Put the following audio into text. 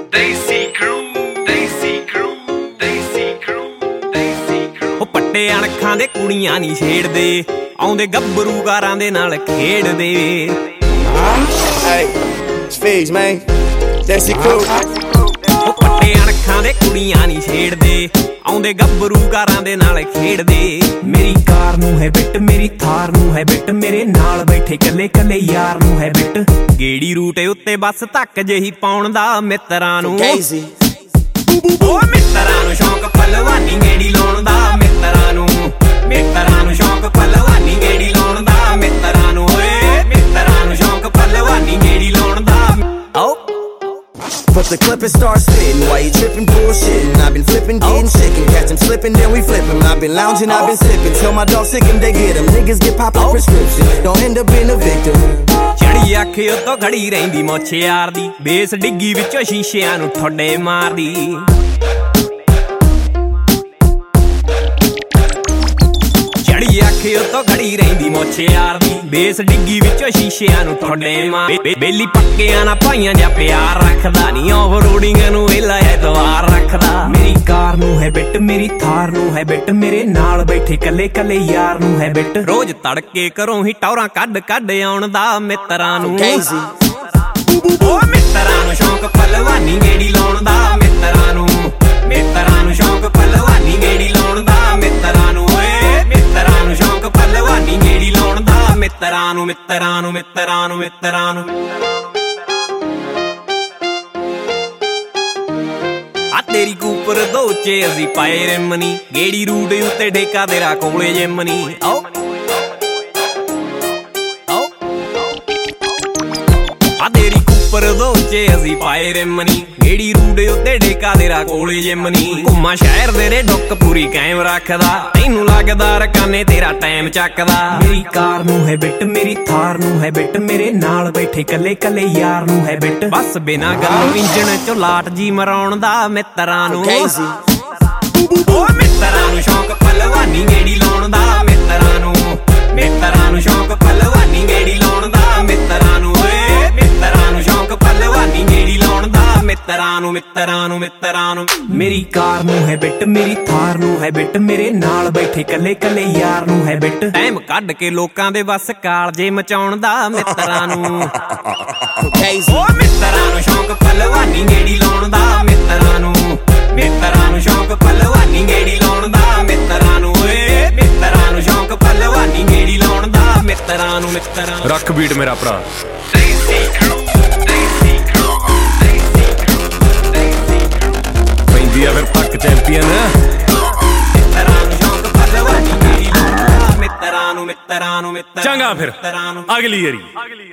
ਉਹ ਪੱਟੇ ਅਣਖਾਂ ਦੇ ਕੁੜੀਆਂ ਨਹੀਂ ਛੇੜਦੇ, ਆਉਂਦੇ ਗੱਭਰੂ ਗਾਰਾਂ ਦੇ ਨਾਲ ਖੇਡਦੇ। ਉਹ ਪੱਟੇ ਅਣਖਾਂ ਦੇ ਕੁੜੀਆਂ ਨਹੀਂ ਛੇੜਦੇ, ਆਉਂਦੇ ਗੱਭਰੂ ਗਾਰਾਂ ਦੇ ਨਾਲ ਖੇਡਦੇ। ਮੇਰੀ ਕਾਰ ਨੂੰ ਹੈ ਬਿੱਟ, ਮੇਰੀ ਥਾਰ ਨੂੰ ਹੈ ਬਿੱਟ, ਮੇਰੇ ਨਾਲ ਬੈਠੇ ਕੱਲੇ ਕੱਲੇ ਯਾਰ ਨੂੰ ਹੈ ਬਿੱਟ। ਗੇੜੀ ਰੂਟ ਉੱਤੇ ਬੱਸ ਧੱਕ ਜਿਹੀ ਪਾਉਣ ਦਾ ਮਿੱਤਰਾਂ ਨੂੰ, ਉਹ ਮਿੱਤਰਾਂ ਨੂੰ ਸ਼ੌਂਕ ਭਲਵਾਨੀ ਗੇੜੀ ਲਾਉਣ ਦਾ। ਮਿੱਤਰਾਂ ਨੂੰ ਸ਼ੌਂਕ ਭਲਵਾਨੀ ਗੇੜੀ ਲਾਉਣ ਦਾ। ਮਿੱਤਰਾਂ ਨੂੰ ਓਏ ਮਿੱਤਰਾਂ ਨੂੰ ਸ਼ੌਂਕ ਭਲਵਾਨੀ ਗੇੜੀ ਲਾਉਣ ਦਾ। ਆਓ But the clip and start spitting while you tripping bullshitting. I've been flipping, getting sick and catch them slipping, then we flip them. I've been lounging, I've been sipping. Tell my dog sick him, they get him. Niggas get popped like prescription. Don't end up being a victim. ਚੜੀ ਅੱਖ ਉੱਤੋਂ ਖੜੀ ਰਹਿੰਦੀ ਮੁੱਛ ਯਾਰ ਦੀ, base ਡਿੱਗੀ ਵਿੱਚੋਂ ਸ਼ੀਸ਼ਿਆਂ ਨੂੰ ਠੋਡੇ ਮਾਰਦੀ। ਚੜੀ ਅੱਖ ਉੱਤੋਂ ਖੜੀ ਰਹਿੰਦੀ ਮੁੱਛ ਯਾਰ ਦੀ, ਬੇਸ ਡਿੱਗੀ ਵਿੱਚੋਂ ਸ਼ੀਸ਼ਿਆਂ ਨੂੰ ਠੋਡੇ ਮਾਰ। ਬੇਲੀ ਪੱਕਿਆਂ ਨਾਲ ਭਾਈਆਂ ਜਾਂ ਪਿਆਰ ਰੱਖਦਾ ਨੀ, ਓਵਰ ਰੋਡਿੰਗ ਨੂੰ ਵੇਲਾ ਐਤਵਾਰ ਰੱਖਦਾ। ਮੇਰੀ ਕਾਰ ਨੂੰ ਹੈ ਬਿੱਟ, ਮੇਰੀ ਥਾਰ ਨੂੰ ਹੈ ਬਿੱਟ, ਮੇਰੇ ਨਾਲ ਬੈਠੇ ਕੱਲੇ ਕੱਲੇ ਯਾਰ ਨੂੰ ਹੈ ਬਿੱਟ। ਰੋਜ਼ ਤੜਕੇ ਘਰੋਂ ਹੀ ਟੌਰਾਂ ਕੱਢ ਕੱਢ ਆਉਣ ਦਾ ਮਿੱਤਰਾਂ ਨੂੰ, ਉਹ ਮਿੱਤਰਾਂ ਨੂੰ ਸ਼ੌਂਕ ਭਲਵਾਨੀ ਗੇੜੀ ਲਾਉਣ ਦਾ। ਮਿੱਤਰਾਂ ਨੂੰ ਸ਼ੌਂਕ ਭਲਵਾਨੀ ਗੇੜੀ ਲਾਉਣ ਦਾ। ਮਿੱਤਰਾਂ ਨੂੰ ਓਏ ਮਿੱਤਰਾਂ ਨੂੰ ਸ਼ੌਂਕ ਭਲਵਾਨੀ ਗੇੜੀ ਲਾਉਣ ਦਾ। ਮਿੱਤਰਾਂ ਨੂੰ ਆ ਤੇਰੀ ਕੂਪਰ ਦੋ ਚ ਅਸੀਂ ਪਾਏ ਰਿਮਨੀ, ਗੇੜੀ ਰੂਟ ਉੱਤੇ ਠੇਕਾ ਤੇਰਾ ਕੋਲੇ ਜਿਮਨੀ। ਆਓ ਆ ਤੇਰੀ ਕੂਪਰ ਦੋ ਚ ਅਸੀਂ ਪਾਏ ਰਿਮਨੀ, ਗੇੜੀ ਰੂਟ ਉੱਤੇ ਠੇਕਾ ਤੇਰਾ ਕੋਲੇ ਜਿਮਨੀ। ਘੁੰਮਾ ਸ਼ਹਿਰ ਤੇਰੇ ਡੁੱਕ ਪੂਰੀ ਕਾਇਮ ਰੱਖਦਾ, ਤੈਨੂੰ ਲੱਗਦਾ ਰਕਾਨੇ ਤੇਰਾ ਟਾਈਮ ਚੱਕਦਾ। ਮੇਰੀ ਕਾਰ ਨੂੰ ਹੈ ਬਿੱਟ, ਮੇਰੀ ਥਾਰ ਨੂੰ ਹੈ ਬਿੱਟ, ਮੇਰੇ ਨਾਲ ਬੈਠੇ ਕੱਲੇ ਕੱਲੇ ਯਾਰ ਨੂੰ ਹੈ ਬਿੱਟ। ਬਸ ਬਿਨਾਂ ਗੱਲ ਇੰਜਣ ਚੋਂ ਲਾਟ ਜੀ ਮਰਾਉਣ ਦਾ ਮਿੱਤਰਾਂ ਨੂੰ, ਉਹ ਮਿੱਤਰਾਂ ਨੂੰ ਸ਼ੌਂਕ ਭਲਵਾਨੀ ਗੇੜੀ ਲਾਉਣ ਦਾ। ਮਿੱਤਰਾਂ ਨੂੰ ਸ਼ੌਂਕ ਭਲਵਾਨੀ ਗੇੜੀ ਲਾਉਣ ਦਾ। ਮਿੱਤਰਾਂ ਨੂੰ ਓਏ ਮਿੱਤਰਾਂ ਨੂੰ ਸ਼ੌਂਕ ਭਲਵਾਨੀ ਗੇੜੀ ਲਾਉਣ ਦਾ। ਮਿੱਤਰਾਂ ਨੂੰ ਮੇਰੀ ਕਾਰ ਨੂੰ ਹੈ ਬਿੱਟ, ਮੇਰੀ ਥਾਰ ਨੂੰ ਹੈ ਬਿੱਟ, ਮੇਰੇ ਨਾਲ ਬੈਠੇ ਕੱਲੇ ਕੱਲੇ ਯਾਰ ਨੂੰ ਹੈ ਬਿੱਟ। ਟਾਈਮ ਕੱਢ ਕੇ ਲੋਕਾਂ ਦੇ ਬਸ ਕਾਲਜੇ ਮਚਾਉਣ ਦਾ ਮਿੱਤਰਾਂ ਨੂੰ, ਉਹ ਮਿੱਤਰਾਂ ਨੂੰ ਸ਼ੌਂਕ ਭਲਵਾਨੀ ਗੇੜੀ ਲਾਉਣ ਦਾ। ਮਿੱਤਰਾਂ ਨੂੰ ਸ਼ੌਂਕ ਭਲਵਾਨੀ ਗੇੜੀ ਲਾਉਣ ਦਾ। ਮਿੱਤਰਾਂ ਨੂੰ ਓਏ ਮਿੱਤਰਾਂ ਨੂੰ ਸ਼ੌਂਕ ਭਲਵਾਨੀ ਗੇੜੀ ਲਾਉਣ ਦਾ। ਮਿੱਤਰਾਂ ਨੂੰ ਰੱਖ ਬੀਟ ਮੇਰਾ ਭਰਾ। ਪੈਂਦੀ ਆ ਫਿਰ ਪੱਕ ਚੈਂਪੀਅਨ। ਮਿੱਤਰਾਂ ਨੂੰ ਚੰਗਾ ਫਿਰ ਅਗਲੀ ਵਾਰੀ।